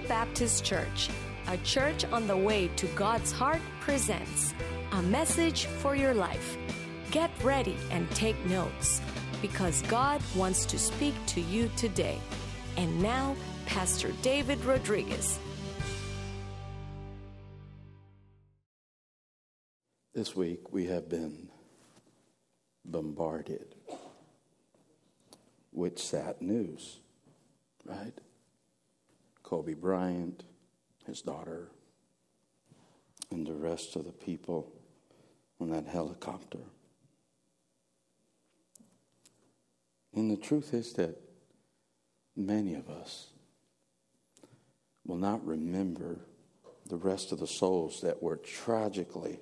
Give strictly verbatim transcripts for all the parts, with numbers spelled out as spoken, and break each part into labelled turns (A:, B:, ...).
A: Baptist Church, a church on the way to God's heart, presents a message for your life. Get ready and take notes, because God wants to speak to you today. And now, Pastor David Rodriguez.
B: This week we have been bombarded with sad news, right? Kobe Bryant, his daughter, and the rest of the people on that helicopter. And the truth is that many of us will not remember the rest of the souls that were tragically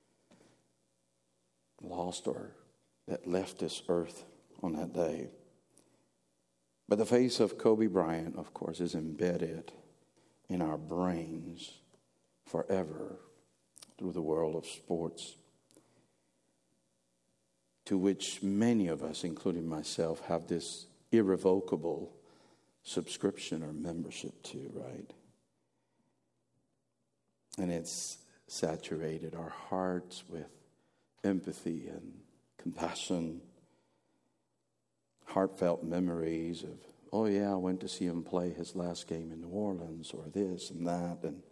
B: lost or that left this earth on that day. But the face of Kobe Bryant, of course, is embedded in our brains forever through the world of sports, to which many of us, including myself, have this irrevocable subscription or membership to, right? And it's saturated our hearts with empathy and compassion, heartfelt memories of, oh yeah, I went to see him play his last game in New Orleans, or this and that, and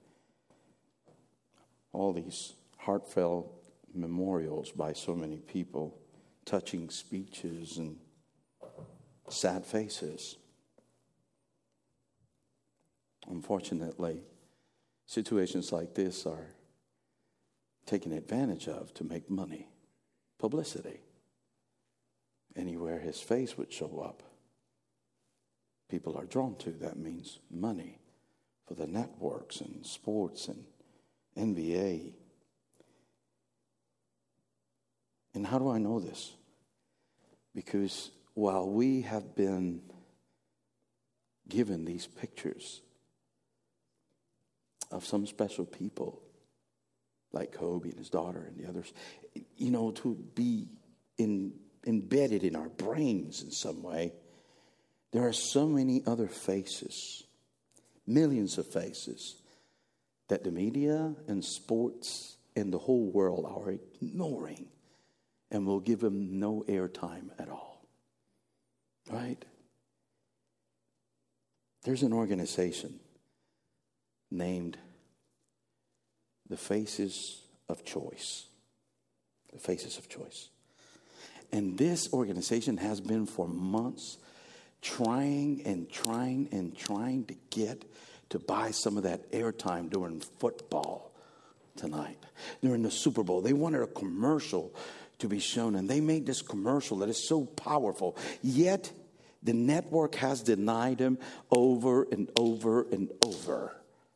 B: all these heartfelt memorials by so many people, touching speeches and sad faces. Unfortunately, situations like this are taken advantage of to make money, publicity. Anywhere his face would show up, people are drawn to. That means money for the networks and sports and N B A. And how do I know this? Because while we have been given these pictures of some special people, like Kobe and his daughter and the others, you know, to be in, embedded in our brains in some way, there are so many other faces, millions of faces, that the media and sports and the whole world are ignoring and will give them no airtime at all. Right? There's an organization named The Faces of Choice. The Faces of Choice. And this organization has been for months trying and trying and trying to get to buy some of that airtime during football tonight, during the Super Bowl. They wanted a commercial to be shown, and they made this commercial that is so powerful. Yet, the network has denied them over and over and over.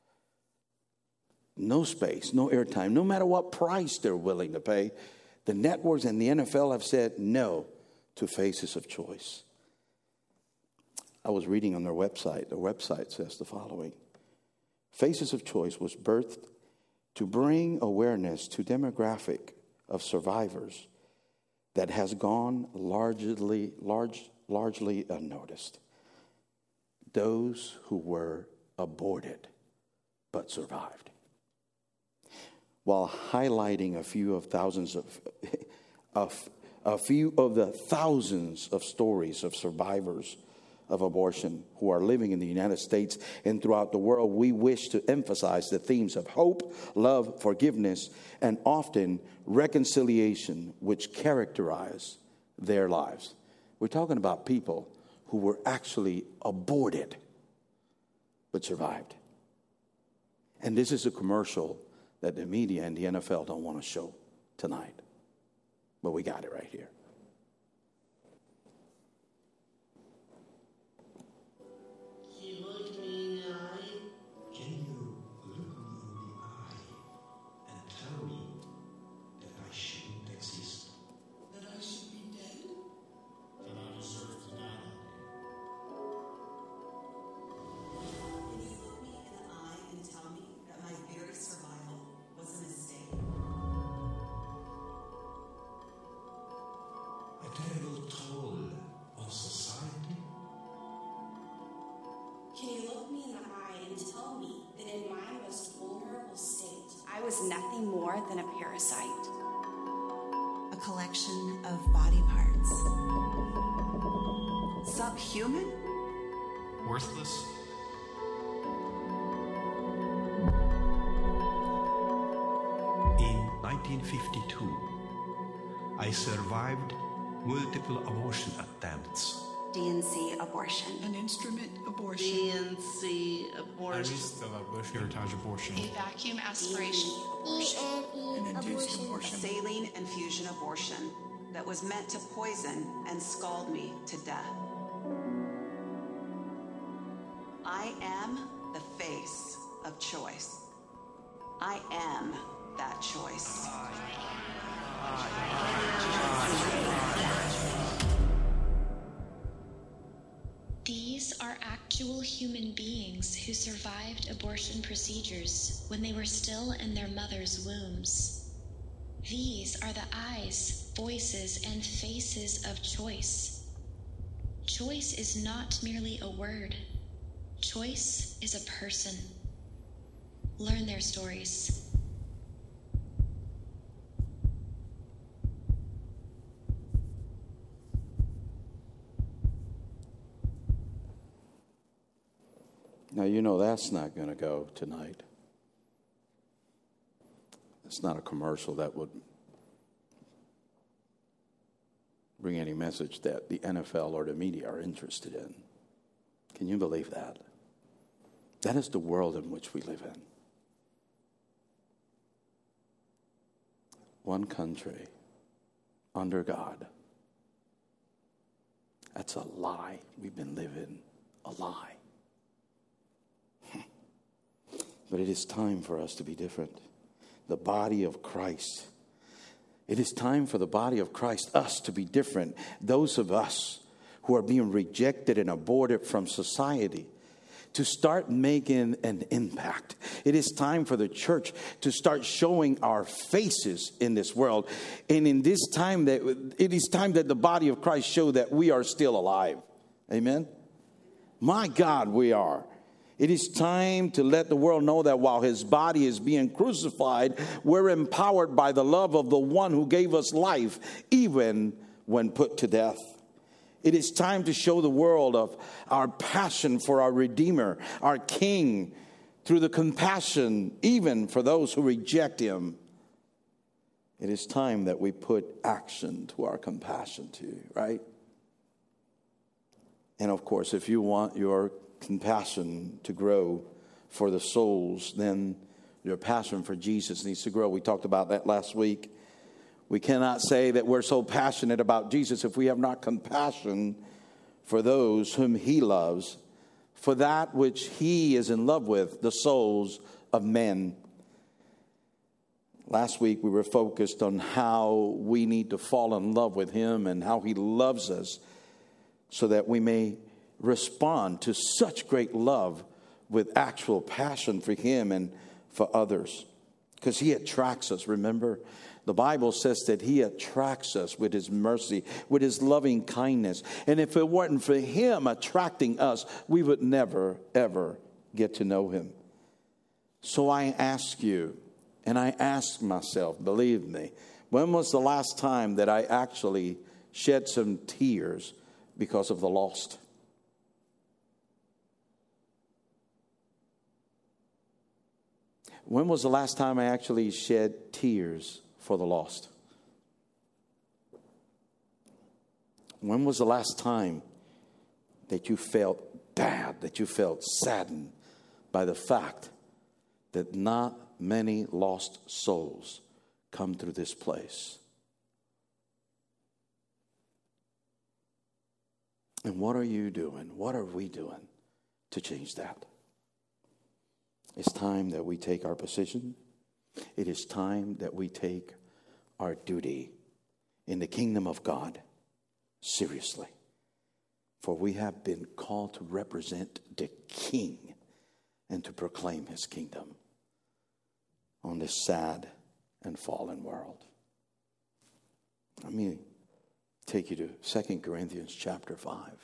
B: No space, no airtime, no matter what price they're willing to pay. The networks and the N F L have said no to Faces of Choice. I was reading on their website. Their website says the following. Faces of Choice was birthed to bring awareness to demographic of survivors that has gone largely, large, largely unnoticed. Those who were aborted but survived. While highlighting a few of thousands of, of a few of the thousands of stories of survivors of abortion who are living in the United States and throughout the world, we wish to emphasize the themes of hope, love, forgiveness, and often reconciliation, which characterize their lives. We're talking about people who were actually aborted but survived. And this is a commercial that the media and the N F L don't want to show tonight. But we got it right here.
C: He looked me in the eye. Can you look me in the eye and tell me that I shouldn't exist? That I should be dead? That I deserve to die that day. Can you look me in the eye and tell me that my very survival was a mistake?
D: was nothing more than a parasite.
E: A collection of body parts. Subhuman?
C: Worthless? In nineteen fifty-two, I survived multiple abortion attempts.
E: D N C abortion.
F: An instrument abortion.
G: D N C abortion.
H: Heritage abortion.
D: A vacuum aspiration abortion.
F: An induced
E: A
F: abortion.
E: saline infusion abortion that was meant to poison and scald me to death. I am the face of choice. I am that choice.
I: These are actual human beings who survived abortion procedures when they were still in their mother's wombs. These are the eyes, voices, and faces of choice. Choice is not merely a word. Choice is a person. Learn their stories.
B: Now, you know that's not going to go tonight. It's not a commercial that would bring any message that the N F L or the media are interested in. Can you believe that? That is the world in which we live in. One country under God. That's a lie. We've been living a lie. But it is time for us to be different. The body of Christ. It is time for the body of Christ, us, to be different. Those of us who are being rejected and aborted from society, to start making an impact. It is time for the church to start showing our faces in this world. And in this time, that it is time that the body of Christ show that we are still alive. Amen? My God, we are. It is time to let the world know that while his body is being crucified, we're empowered by the love of the one who gave us life, even when put to death. It is time to show the world of our passion for our Redeemer, our King, through the compassion, even for those who reject him. It is time that we put action to our compassion too, right? And of course, if you want your compassion to grow for the souls, then your passion for Jesus needs to grow. We talked about that last week. We cannot say that we're so passionate about Jesus if we have not compassion for those whom he loves, for that which he is in love with, the souls of men. Last week we were focused on how we need to fall in love with him and how he loves us so that we may respond to such great love with actual passion for him and for others. Because he attracts us, remember? The Bible says that he attracts us with his mercy, with his loving kindness. And if it weren't for him attracting us, we would never, ever get to know him. So I ask you, and I ask myself, believe me, when was the last time that I actually shed some tears because of the lost? When was the last time I actually shed tears for the lost? When was the last time that you felt bad, that you felt saddened by the fact that not many lost souls come through this place? And what are you doing? What are we doing to change that? It's time that we take our position. It is time that we take our duty in the kingdom of God seriously. For we have been called to represent the King and to proclaim his kingdom on this sad and fallen world. Let me take you to Second Corinthians chapter five.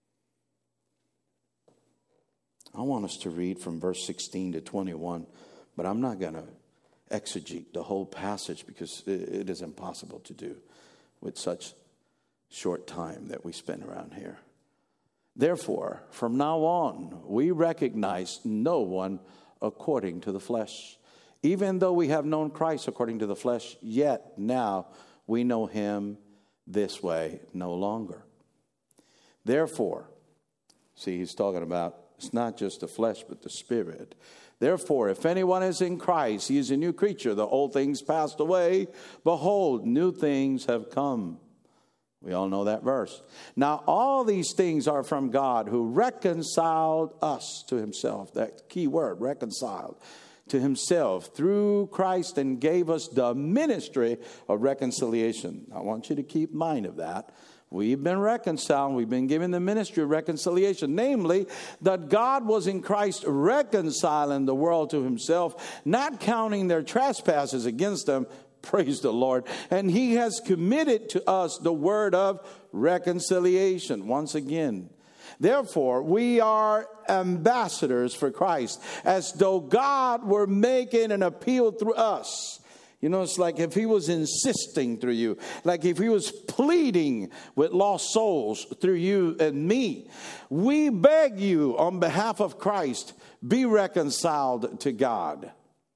B: I want us to read from verse sixteen to twenty-one. But I'm not going to exegete the whole passage because it is impossible to do with such short time that we spend around here. Therefore, from now on, we recognize no one according to the flesh. Even though we have known Christ according to the flesh, yet now we know him this way no longer. Therefore, see, he's talking about, it's not just the flesh, but the spirit. Therefore, if anyone is in Christ, he is a new creature. The old things passed away. Behold, new things have come. We all know that verse. Now, all these things are from God who reconciled us to himself. That key word, reconciled to himself through Christ and gave us the ministry of reconciliation. I want you to keep mind of that. We've been reconciled. We've been given the ministry of reconciliation. Namely, that God was in Christ reconciling the world to himself, not counting their trespasses against them. Praise the Lord. And he has committed to us the word of reconciliation. Once again, therefore, we are ambassadors for Christ, as though God were making an appeal through us. You know, it's like if he was insisting through you, like if he was pleading with lost souls through you and me. We beg you on behalf of Christ, be reconciled to God.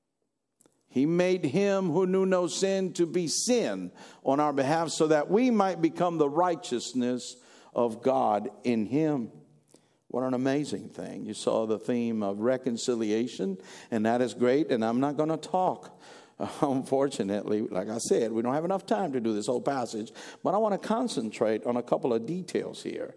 B: He made him who knew no sin to be sin on our behalf so that we might become the righteousness of God in him. What an amazing thing. You saw the theme of reconciliation, and that is great, and I'm not going to talk. Unfortunately, like I said, we don't have enough time to do this whole passage, but I want to concentrate on a couple of details here.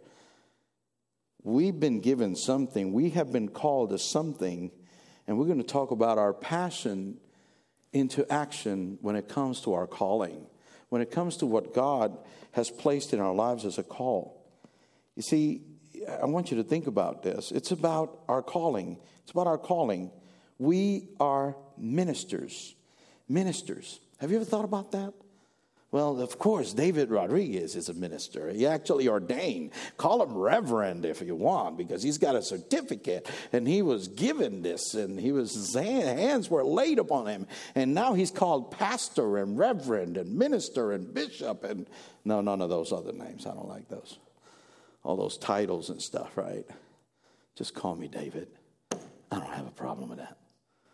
B: We've been given something. We have been called to something, and we're going to talk about our passion into action when it comes to our calling, when it comes to what God has placed in our lives as a call. You see, I want you to think about this. It's about our calling. It's about our calling. We are ministers. Ministers. Have you ever thought about that? Well, of course, David Rodriguez is a minister. He actually ordained. Call him reverend if you want, because he's got a certificate, and he was given this, and he was his hands were laid upon him, and now he's called pastor and reverend and minister and bishop, and no, none of those other names. I don't like those. All those titles and stuff, right? Just call me David. I don't have a problem with that.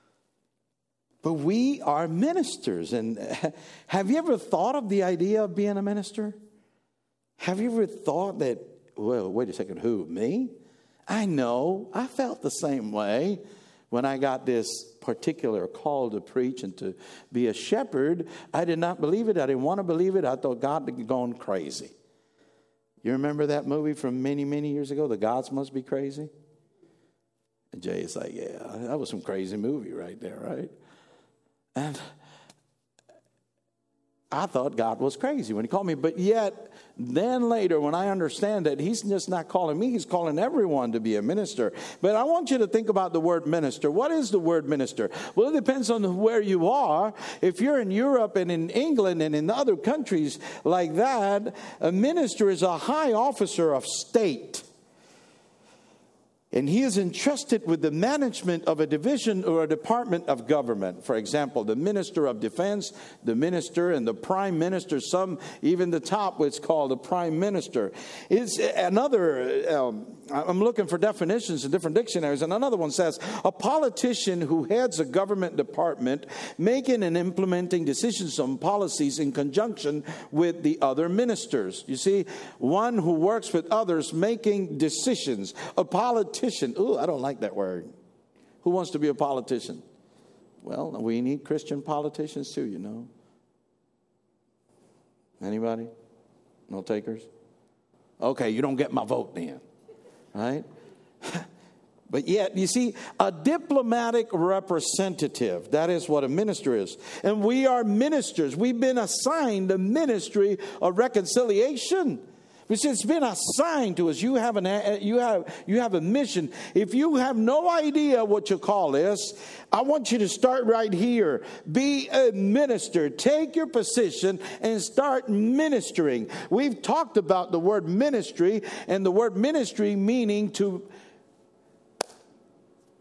B: But we are ministers. And have you ever thought of the idea of being a minister? Have you ever thought that, well, wait a second, who, me? I know. I felt the same way when I got this particular call to preach and to be a shepherd. I did not believe it. I didn't want to believe it. I thought God had gone crazy. You remember that movie from many, many years ago, The Gods Must Be Crazy? And Jay is like, yeah, that was some crazy movie right there, right? And I thought God was crazy when he called me. But yet, then later, when I understand that he's just not calling me, he's calling everyone to be a minister. But I want you to think about the word minister. What is the word minister? Well, it depends on where you are. If you're in Europe and in England and in other countries like that, a minister is a high officer of state. And he is entrusted with the management of a division or a department of government. For example, the minister of defense, the minister, and the prime minister. Some, even the top, what's called the prime minister. Is another, um, I'm looking for definitions in different dictionaries, and another one says, a politician who heads a government department making and implementing decisions on policies in conjunction with the other ministers. You see, one who works with others making decisions. A politician. Ooh, I don't like that word. Who wants to be a politician? Well, we need Christian politicians too, you know. Anybody? No takers? Okay, you don't get my vote then. Right? But yet, you see, a diplomatic representative, that is what a minister is. And we are ministers. We've been assigned the ministry of reconciliation. It's been assigned to us. You have an you have you have a mission. If you have no idea what your call is, I want you to start right here. Be a minister. Take your position and start ministering. We've talked about the word ministry, and the word ministry meaning to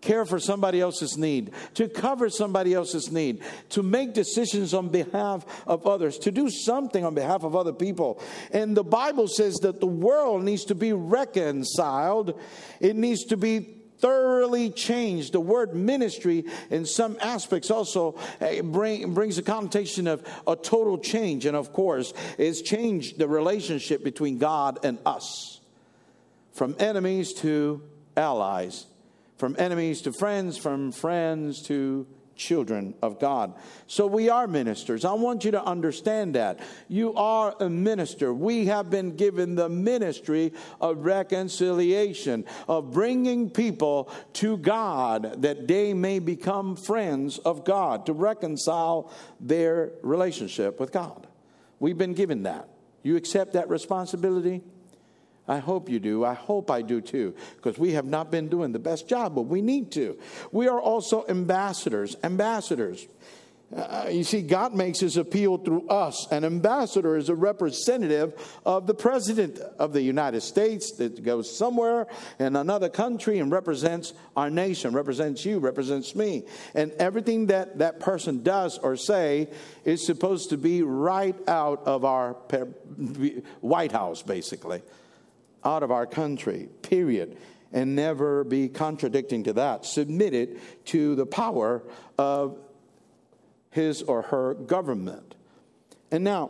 B: care for somebody else's need, to cover somebody else's need, to make decisions on behalf of others, to do something on behalf of other people. And the Bible says that the world needs to be reconciled. It needs to be thoroughly changed. The word ministry in some aspects also bring, brings a connotation of a total change. And of course, it's changed the relationship between God and us. From enemies to allies. From enemies to friends. From friends to children of God. So we are ministers. I want you to understand that. You are a minister. We have been given the ministry of reconciliation, of bringing people to God that they may become friends of God, to reconcile their relationship with God. We've been given that. You accept that responsibility? I hope you do. I hope I do too, because we have not been doing the best job, but we need to. We are also ambassadors. Ambassadors. Uh, you see, God makes his appeal through us. An ambassador is a representative of the President of the United States that goes somewhere in another country and represents our nation, represents you, represents me. And everything that that person does or say is supposed to be right out of our White House, basically. Out of our country, period, and never be contradicting to that. Submitted to the power of his or her government. And now,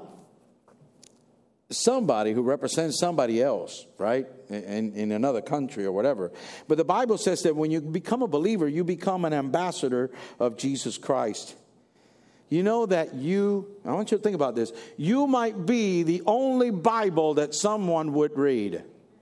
B: somebody who represents somebody else, right, in, in another country or whatever. But the Bible says that when you become a believer, you become an ambassador of Jesus Christ. You know that you, I want you to think about this, you might be the only Bible that someone would read.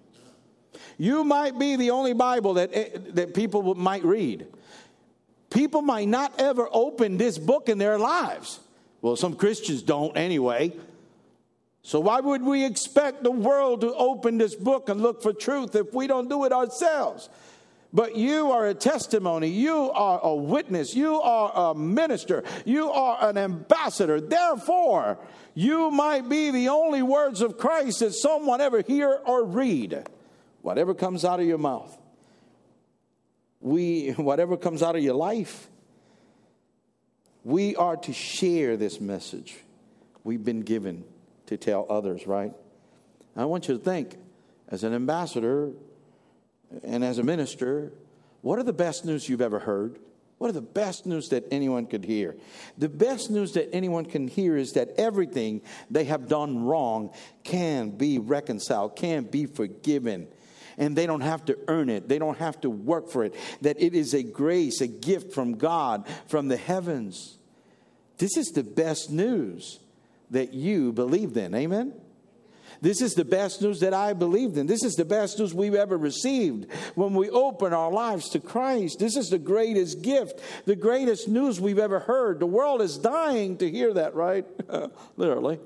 B: You might be the only Bible that, that people might read. People might not ever open this book in their lives. Well, some Christians don't anyway. So why would we expect the world to open this book and look for truth if we don't do it ourselves? But you are a testimony. You are a witness. You are a minister. You are an ambassador. Therefore, you might be the only words of Christ that someone ever hear or read. Whatever comes out of your mouth, we, whatever comes out of your life, we are to share this message we've been given to tell others, right? I want you to think, as an ambassador and as a minister, what are the best news you've ever heard? What are the best news that anyone could hear? The best news that anyone can hear is that everything they have done wrong can be reconciled, can be forgiven. And they don't have to earn it. They don't have to work for it. That it is a grace, a gift from God, from the heavens. This is the best news that you believed in. Amen? This is the best news that I believed in. This is the best news we've ever received when we open our lives to Christ. This is the greatest gift, the greatest news we've ever heard. The world is dying to hear that, right? Literally.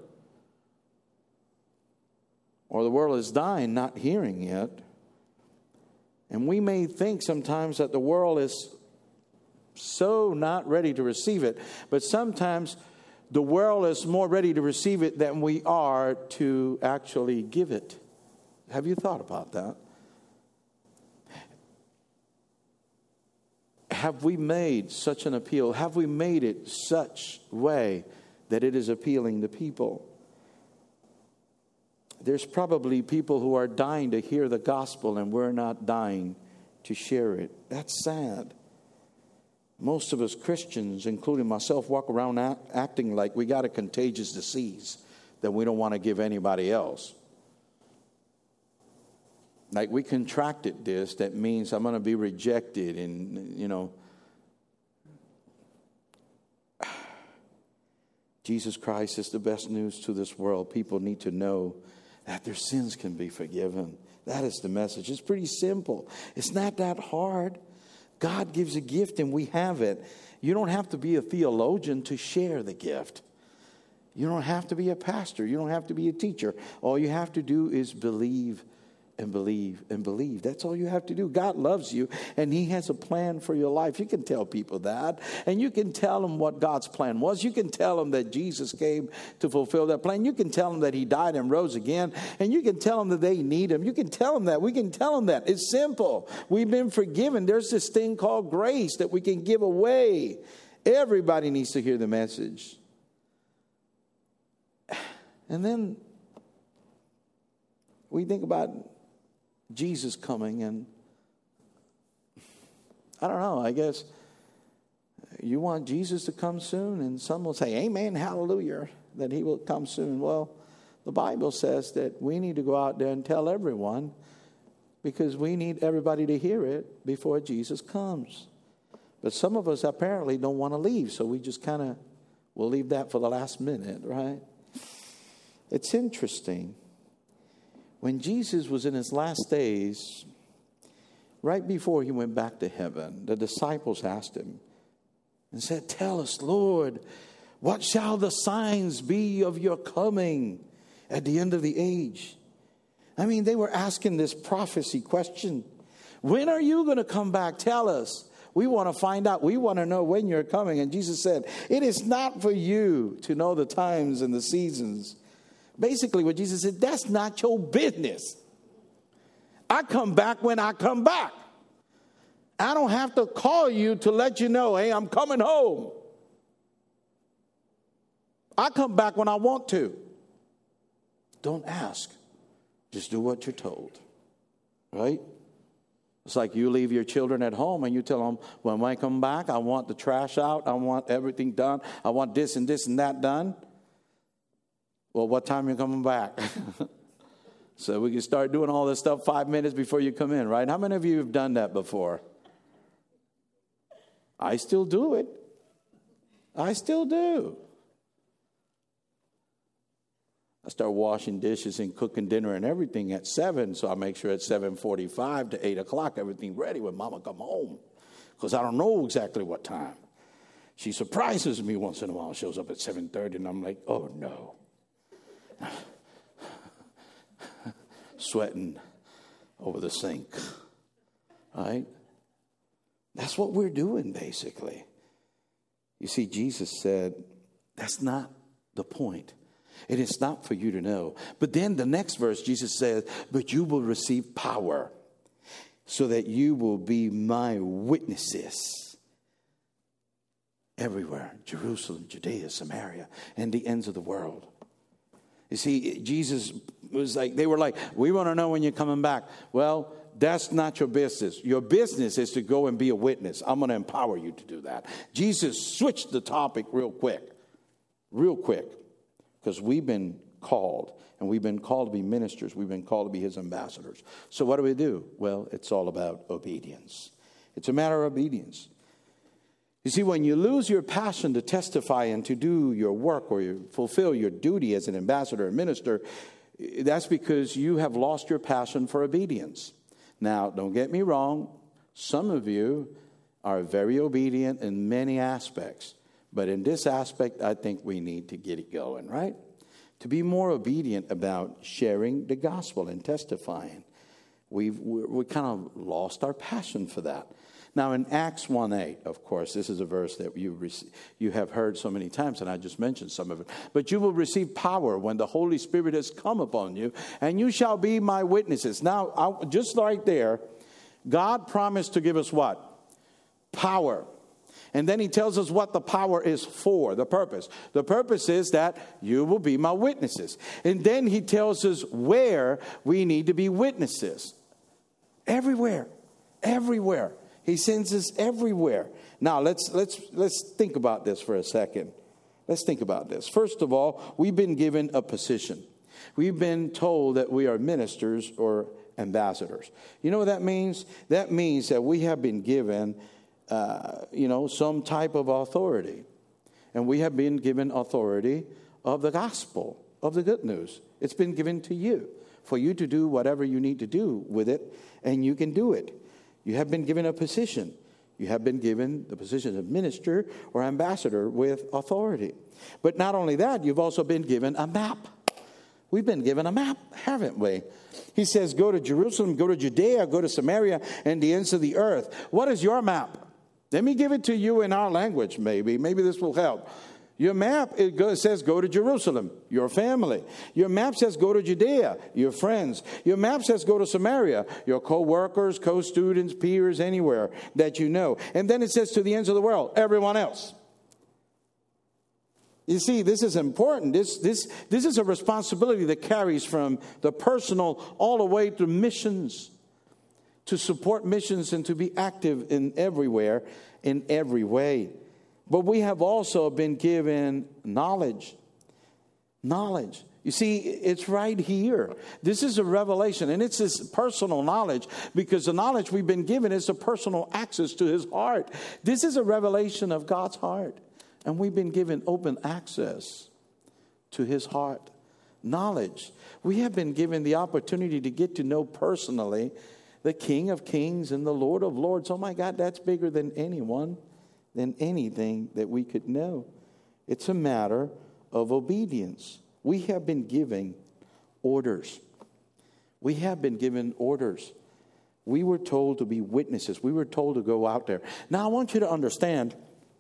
B: Or the world is dying not hearing it. And we may think sometimes that the world is so not ready to receive it. But sometimes the world is more ready to receive it than we are to actually give it. Have you thought about that? Have we made such an appeal? Have we made it such way that it is appealing to people? There's probably people who are dying to hear the gospel and we're not dying to share it. That's sad. Most of us Christians, including myself, walk around act, acting like we got a contagious disease that we don't want to give anybody else. Like we contracted this, that means I'm going to be rejected and, you know. Jesus Christ is the best news to this world. People need to know that their sins can be forgiven. That is the message. It's pretty simple. It's not that hard. God gives a gift and we have it. You don't have to be a theologian to share the gift. You don't have to be a pastor. You don't have to be a teacher. All you have to do is believe and believe and believe. That's all you have to do. God loves you, and he has a plan for your life. You can tell people that, and you can tell them what God's plan was. You can tell them that Jesus came to fulfill that plan. You can tell them that he died and rose again, and you can tell them that they need him. You can tell them that. We can tell them that. It's simple. We've been forgiven. There's this thing called grace that we can give away. Everybody needs to hear the message. And then we think about Jesus coming, and I don't know, I guess you want Jesus to come soon, and some will say, amen, hallelujah, that he will come soon. Well, the Bible says that we need to go out there and tell everyone, because we need everybody to hear it before Jesus comes. But some of us apparently don't want to leave, so we just kind of, we'll leave that for the last minute, right? It's interesting. When Jesus was in his last days, right before he went back to heaven, the disciples asked him and said, tell us, Lord, what shall the signs be of your coming at the end of the age? I mean, they were asking this prophecy question. When are you going to come back? Tell us. We want to find out. We want to know when you're coming. And Jesus said, it is not for you to know the times and the seasons. Basically what Jesus said, that's not your business. I come back when I come back. I don't have to call you to let you know, hey, I'm coming home. I come back when I want to. Don't ask. Just do what you're told. Right? It's like you leave your children at home and you tell them, when I come back, I want the trash out. I want everything done. I want this and this and that done. Well, what time are you coming back? So we can start doing all this stuff five minutes before you come in, right? How many of you have done that before? I still do it. I still do. I start washing dishes and cooking dinner and everything at seven, so I make sure at seven forty-five to eight o'clock, everything ready when Mama come home, because I don't know exactly what time. She surprises me once in a while, shows up at seven thirty, and I'm like, oh, no. Sweating over the sink. Right? That's what we're doing, basically. You see, Jesus said, that's not the point. It is not for you to know. But then the next verse, Jesus says, but you will receive power so that you will be my witnesses everywhere. Jerusalem, Judea, Samaria, and the ends of the world. You see, Jesus was like, they were like, we want to know when you're coming back. Well, that's not your business. Your business is to go and be a witness. I'm going to empower you to do that. Jesus switched the topic real quick, real quick, because we've been called, and we've been called to be ministers. We've been called to be his ambassadors. So what do we do? Well, it's all about obedience. It's a matter of obedience. You see, when you lose your passion to testify and to do your work or you fulfill your duty as an ambassador or minister, that's because you have lost your passion for obedience. Now, don't get me wrong. Some of you are very obedient in many aspects. But in this aspect, I think we need to get it going, right? To be more obedient about sharing the gospel and testifying. We've we we kind of lost our passion for that. Now, in Acts one eight, of course, this is a verse that you rec- you have heard so many times, and I just mentioned some of it. But you will receive power when the Holy Spirit has come upon you, and you shall be my witnesses. Now, I, just right there, God promised to give us what? Power. And then he tells us what the power is for, the purpose. The purpose is that you will be my witnesses. And then he tells us where we need to be witnesses. Everywhere. Everywhere. He sends us everywhere. Now, let's let's let's think about this for a second. Let's think about this. First of all, we've been given a position. We've been told that we are ministers or ambassadors. You know what that means? That means that we have been given, uh, you know, some type of authority. And we have been given authority of the gospel, of the good news. It's been given to you for you to do whatever you need to do with it, and you can do it. You have been given a position. You have been given the position of minister or ambassador with authority. But not only that, you've also been given a map. We've been given a map, haven't we? He says, go to Jerusalem, go to Judea, go to Samaria, and the ends of the earth. What is your map? Let me give it to you in our language, maybe. Maybe this will help. Your map, it goes, says go to Jerusalem, your family. Your map says go to Judea, your friends. Your map says go to Samaria, your co-workers, co-students, peers, anywhere that you know. And then it says to the ends of the world, everyone else. You see, this is important. This, this, this is a responsibility that carries from the personal all the way to missions, to support missions and to be active in everywhere, in every way. But we have also been given knowledge. Knowledge. You see, it's right here. This is a revelation, and it's this personal knowledge, because the knowledge we've been given is a personal access to his heart. This is a revelation of God's heart, and we've been given open access to his heart. Knowledge. We have been given the opportunity to get to know personally the King of Kings and the Lord of Lords. Oh my God, that's bigger than anyone. Than anything that we could know. It's a matter of obedience. We have been given orders. We have been given orders. We were told to be witnesses. We were told to go out there. Now, I want you to understand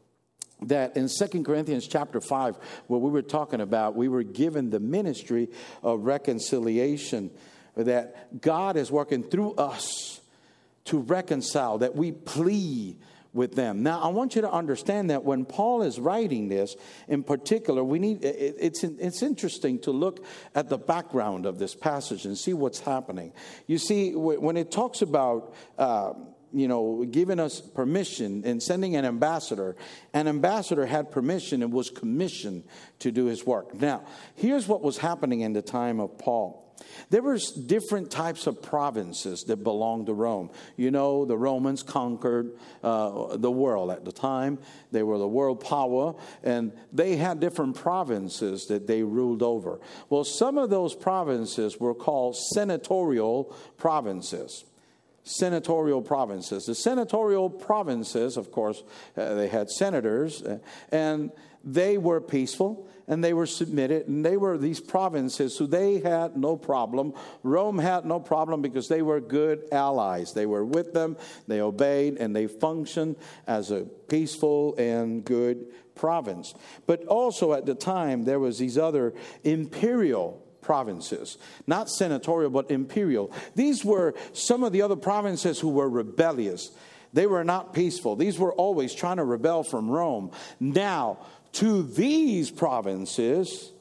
B: that in Second Corinthians chapter five, where we were talking about, we were given the ministry of reconciliation, that God is working through us to reconcile, that we plead with them. Now, I want you to understand that when Paul is writing this, in particular, we need. It, it's it's interesting to look at the background of this passage and see what's happening. You see, when it talks about uh, you know giving us permission and sending an ambassador, an ambassador had permission and was commissioned to do his work. Now, here's what was happening in the time of Paul. There were different types of provinces that belonged to Rome. You know, the Romans conquered uh, the world at the time. They were the world power, and they had different provinces that they ruled over. Well, some of those provinces were called senatorial provinces. Senatorial provinces. The senatorial provinces, of course, uh, they had senators, uh, and they were peaceful, and they were submitted, and they were these provinces who they had no problem. Rome had no problem because they were good allies. They were with them, they obeyed, and they functioned as a peaceful and good province. But also at the time, there was these other imperial provinces, not senatorial, but imperial. These were some of the other provinces who were rebellious. They were not peaceful. These were always trying to rebel from Rome. Now, to these provinces,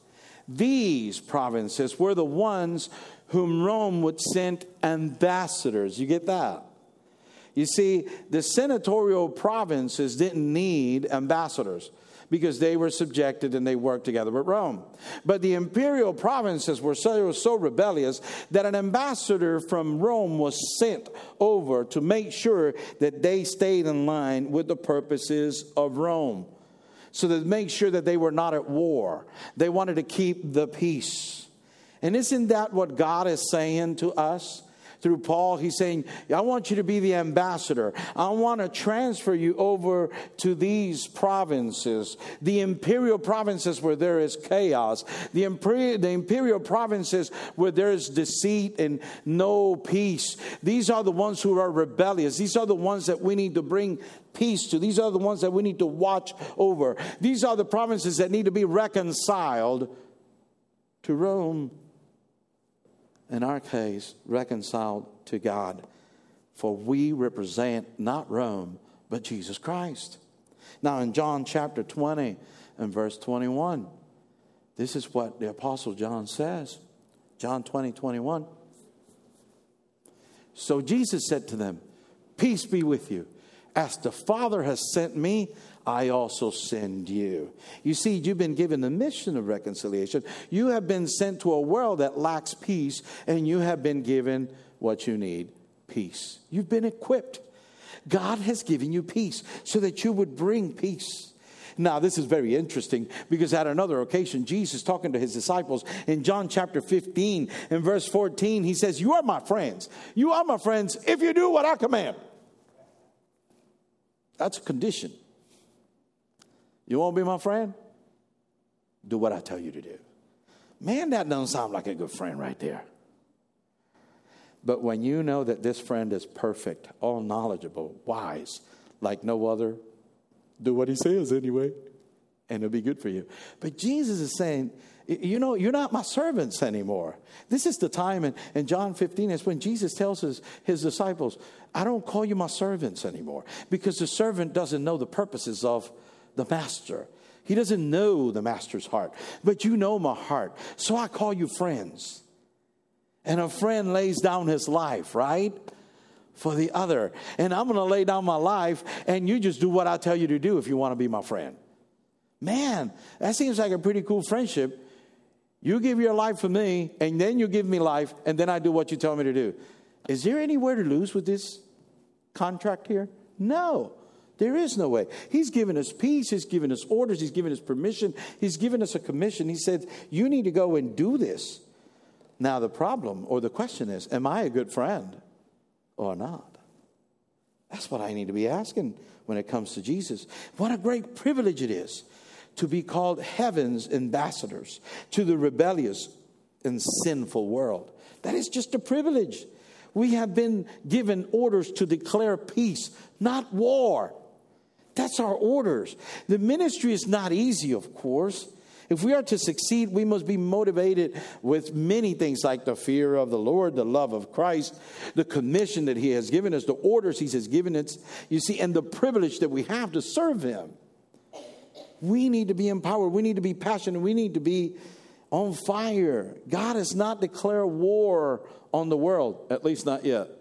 B: these provinces were the ones whom Rome would send ambassadors. You get that? You see, the senatorial provinces didn't need ambassadors because they were subjected and they worked together with Rome. But the imperial provinces were so, so rebellious that an ambassador from Rome was sent over to make sure that they stayed in line with the purposes of Rome. So to make sure that they were not at war. They wanted to keep the peace. And isn't that what God is saying to us? Through Paul, he's saying, I want you to be the ambassador. I want to transfer you over to these provinces, the imperial provinces where there is chaos, the imperial, the imperial provinces where there is deceit and no peace. These are the ones who are rebellious. These are the ones that we need to bring peace to. These are the ones that we need to watch over. These are the provinces that need to be reconciled to Rome. In our case, reconciled to God. For we represent not Rome, but Jesus Christ. Now in John chapter twenty and verse twenty-one, this is what the Apostle John says. John twenty, twenty-one. So Jesus said to them, peace be with you. As the Father has sent me, I also send you. You see, you've been given the mission of reconciliation. You have been sent to a world that lacks peace, and you have been given what you need, peace. You've been equipped. God has given you peace so that you would bring peace. Now, this is very interesting because at another occasion, Jesus talking to his disciples in John chapter fifteen and verse fourteen, he says, you are my friends. You are my friends if you do what I command. That's a condition. You want to be my friend? Do what I tell you to do. Man, that doesn't sound like a good friend right there. But when you know that this friend is perfect, all knowledgeable, wise, like no other, do what he says anyway, and it'll be good for you. But Jesus is saying, you know, you're not my servants anymore. This is the time in, in John fifteen, is when Jesus tells his, his disciples, I don't call you my servants anymore, because the servant doesn't know the purposes of the master. He doesn't know the master's heart, but you know my heart. So I call you friends. And a friend lays down his life, right, for the other. And I'm going to lay down my life, and you just do what I tell you to do if you want to be my friend. Man, that seems like a pretty cool friendship. You give your life for me, and then you give me life, and then I do what you tell me to do. Is there anywhere to lose with this contract here? No, there is no way. He's given us peace. He's given us orders. He's given us permission. He's given us a commission. He said, you need to go and do this. Now, the problem or the question is, am I a good friend or not? That's what I need to be asking when it comes to Jesus. What a great privilege it is to be called heaven's ambassadors to the rebellious and sinful world. That is just a privilege. We have been given orders to declare peace, not war. That's our orders. The ministry is not easy, of course. If we are to succeed, we must be motivated with many things like the fear of the Lord, the love of Christ, the commission that he has given us, the orders he has given us, you see, and the privilege that we have to serve him. We need to be empowered. We need to be passionate. We need to be on fire. God has not declared war on the world, at least not yet.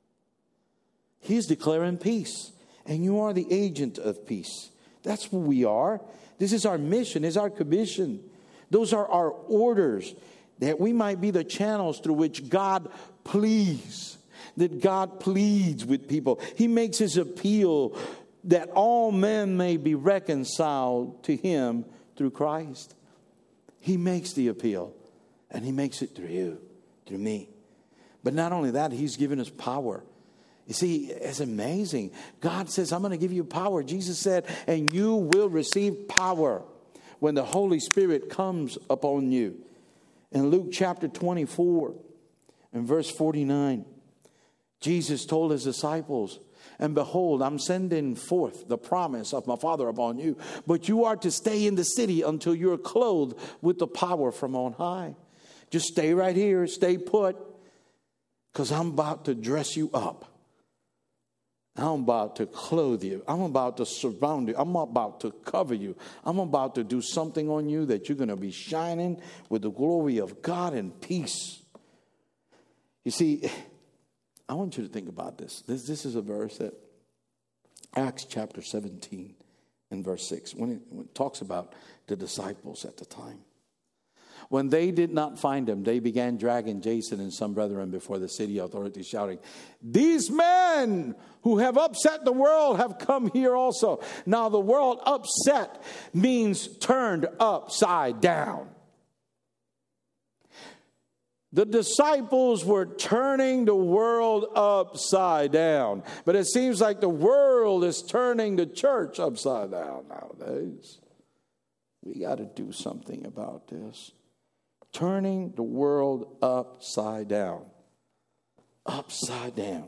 B: He is declaring peace, and you are the agent of peace. That's who we are. This is our mission, is our commission. Those are our orders, that we might be the channels through which God pleads, that God pleads with people. He makes his appeal that all men may be reconciled to him through Christ. He makes the appeal, and he makes it through you, through me. But not only that, he's given us power. You see, it's amazing. God says, I'm going to give you power. Jesus said, and you will receive power when the Holy Spirit comes upon you. In Luke chapter twenty-four and verse forty-nine, Jesus told his disciples, and behold, I'm sending forth the promise of my Father upon you, but you are to stay in the city until you're clothed with the power from on high. Just stay right here, stay put, because I'm about to dress you up. I'm about to clothe you. I'm about to surround you. I'm about to cover you. I'm about to do something on you that you're going to be shining with the glory of God and peace. You see, I want you to think about this. This, this is a verse that Acts chapter seventeen and verse six, when it, when it talks about the disciples at the time. When they did not find him, they began dragging Jason and some brethren before the city authorities, shouting, these men who have upset the world have come here also. Now the world upset means turned upside down. The disciples were turning the world upside down. But it seems like the world is turning the church upside down nowadays. We got to do something about this. Turning the world upside down. Upside down.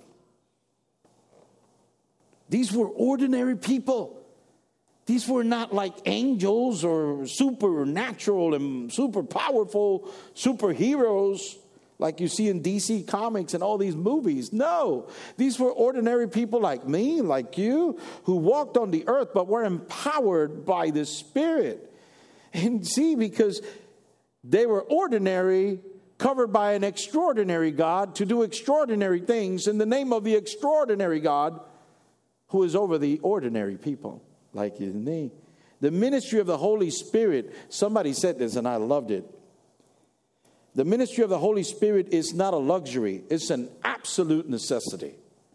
B: These were ordinary people. These were not like angels or supernatural and super powerful superheroes like you see in D C Comics and all these movies. No, these were ordinary people like me, like you, who walked on the earth but were empowered by the Spirit. And see, because they were ordinary, covered by an extraordinary God to do extraordinary things in the name of the extraordinary God who is over the ordinary people like you and me. The ministry of the Holy Spirit, somebody said this and I loved it. The ministry of the Holy Spirit is not a luxury. It's an absolute necessity.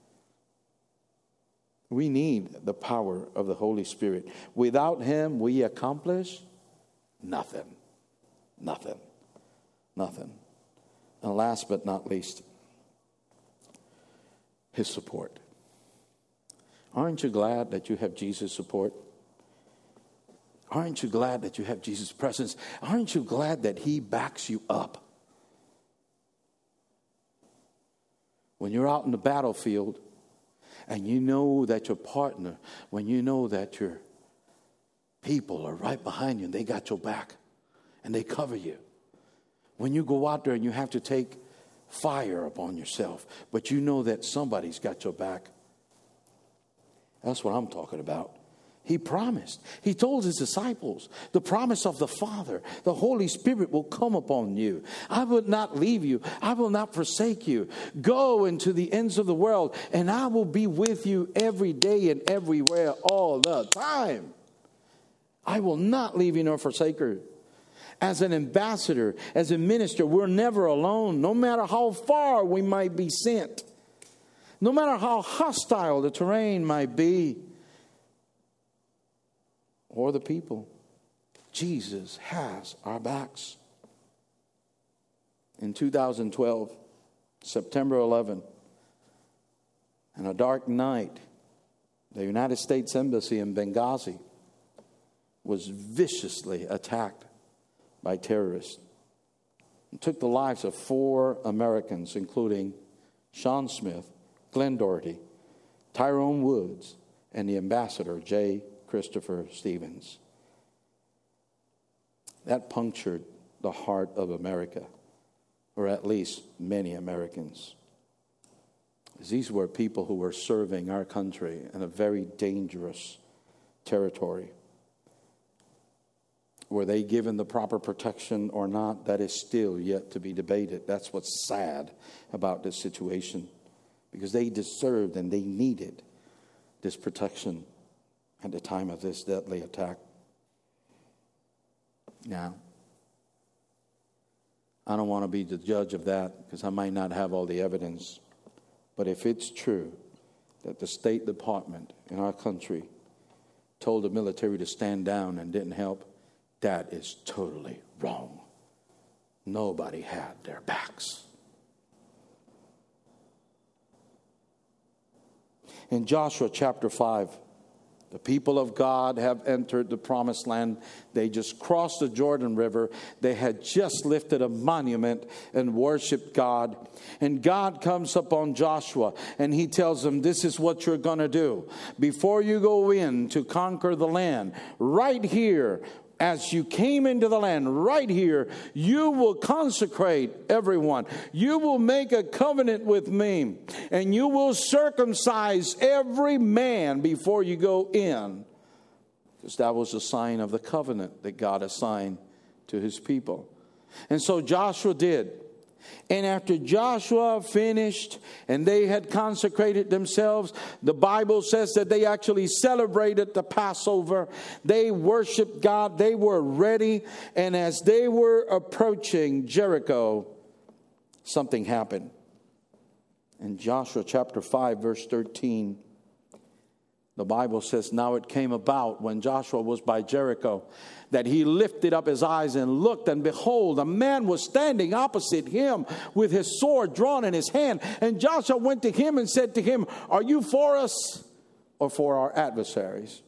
B: We need the power of the Holy Spirit. Without him, we accomplish nothing. Nothing. Nothing. And last but not least, his support. Aren't you glad that you have Jesus' support? Aren't you glad that you have Jesus' presence? Aren't you glad that he backs you up? When you're out in the battlefield and you know that your partner, when you know that your people are right behind you and they got your back and they cover you. When you go out there and you have to take fire upon yourself, but you know that somebody's got your back. That's what I'm talking about. He promised. He told his disciples, the promise of the Father, the Holy Spirit will come upon you. I will not leave you. I will not forsake you. Go into the ends of the world, and I will be with you every day and everywhere all the time. I will not leave you nor forsake you. As an ambassador, as a minister, we're never alone, no matter how far we might be sent, no matter how hostile the terrain might be, or the people. Jesus has our backs. In two thousand twelve, September eleventh, on a dark night, the United States Embassy in Benghazi was viciously attacked by terrorists. It took the lives of four Americans, including Sean Smith, Glenn Doherty, Tyrone Woods, and the ambassador, J. Christopher Stevens. That punctured the heart of America, or at least many Americans. These were people who were serving our country in a very dangerous territory. Were they given the proper protection or not? That is still yet to be debated. That's what's sad about this situation, because they deserved and they needed this protection at the time of this deadly attack. Now, I don't want to be the judge of that because I might not have all the evidence. But if it's true that the State Department in our country told the military to stand down and didn't help, that is totally wrong. Nobody had their backs. In Joshua chapter five, the people of God have entered the promised land. They just crossed the Jordan River. They had just lifted a monument and worshiped God. And God comes upon Joshua and he tells them, this is what you're going to do. Before you go in to conquer the land, right here, as you came into the land, right here, you will consecrate everyone. You will make a covenant with me, and you will circumcise every man before you go in. Because that was a sign of the covenant that God assigned to his people. And so Joshua did. And after Joshua finished and they had consecrated themselves, the Bible says that they actually celebrated the Passover. They worshiped God. They were ready. And as they were approaching Jericho, something happened. In Joshua chapter five, verse thirteen, the Bible says, now it came about when Joshua was by Jericho that he lifted up his eyes and looked, and behold, a man was standing opposite him with his sword drawn in his hand. And Joshua went to him and said to him, are you for us or for our adversaries?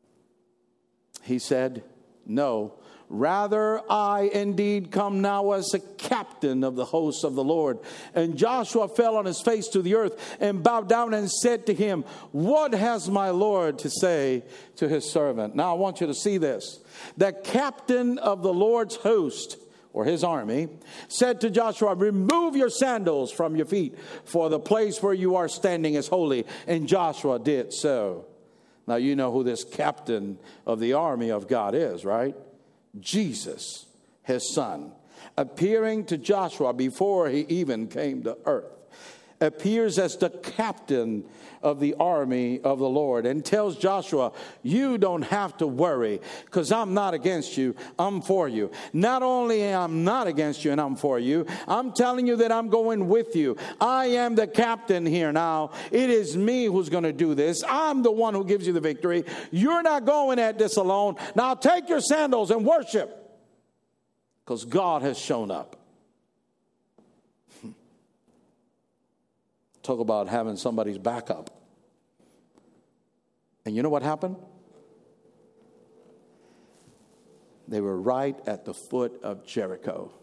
B: He said, no. Rather, I indeed come now as a captain of the hosts of the Lord. And Joshua fell on his face to the earth and bowed down and said to him, what has my Lord to say to his servant? Now I want you to see this. The captain of the Lord's host, or his army, said to Joshua, remove your sandals from your feet, for the place where you are standing is holy. And Joshua did so. Now you know who this captain of the army of God is, right? Jesus, his son, appearing to Joshua before he even came to earth, appears as the captain of the army of the Lord and tells Joshua, you don't have to worry because I'm not against you, I'm for you. Not only am I not against you and I'm for you, I'm telling you that I'm going with you. I am the captain here now. It is me who's going to do this. I'm the one who gives you the victory. You're not going at this alone. Now take your sandals and worship because God has shown up. Talk about having somebody's back up. And you know what happened? They were right at the foot of Jericho.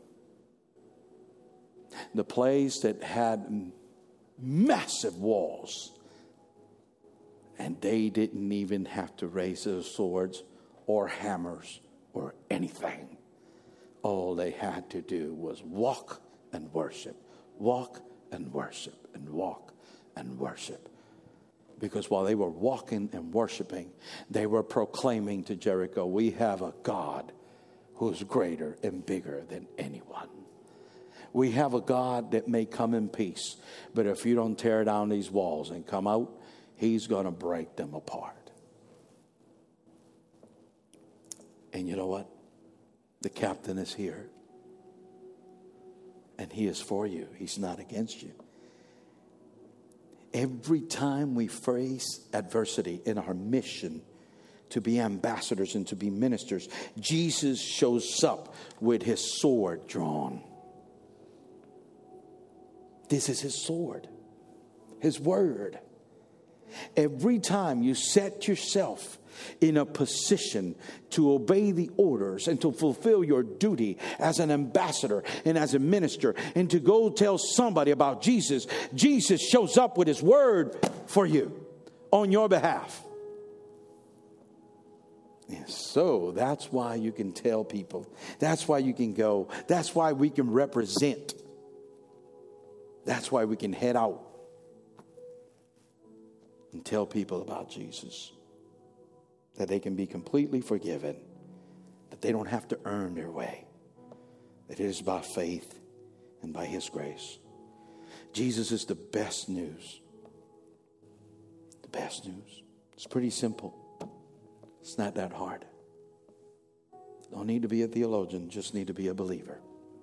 B: The place that had massive walls. And they didn't even have to raise their swords or hammers or anything. All they had to do was walk and worship. Walk and worship and walk and worship. Because while they were walking and worshiping, they were proclaiming to Jericho, we have a God who's greater and bigger than anyone. We have a God that may come in peace, but if you don't tear down these walls and come out, he's going to break them apart. And you know what? The captain is here. And he is for you. He's not against you. Every time we face adversity in our mission to be ambassadors and to be ministers, Jesus shows up with his sword drawn. This is his sword, his word. Every time you set yourself in a position to obey the orders and to fulfill your duty as an ambassador and as a minister and to go tell somebody about Jesus, Jesus shows up with his word for you on your behalf. And so that's why you can tell people. That's why you can go. That's why we can represent. That's why we can head out and tell people about Jesus. That they can be completely forgiven. That they don't have to earn their way. That it is by faith and by his grace. Jesus is the best news. The best news. It's pretty simple. It's not that hard. Don't need to be a theologian. Just need to be a believer.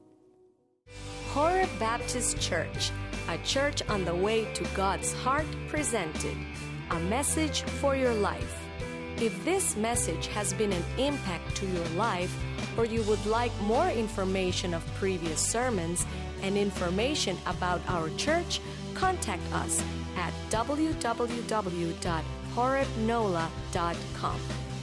A: Horeb Baptist Church, a church on the way to God's heart, presented a message for your life. If this message has been an impact to your life, or you would like more information of previous sermons and information about our church, contact us at w w w dot horeb nola dot com.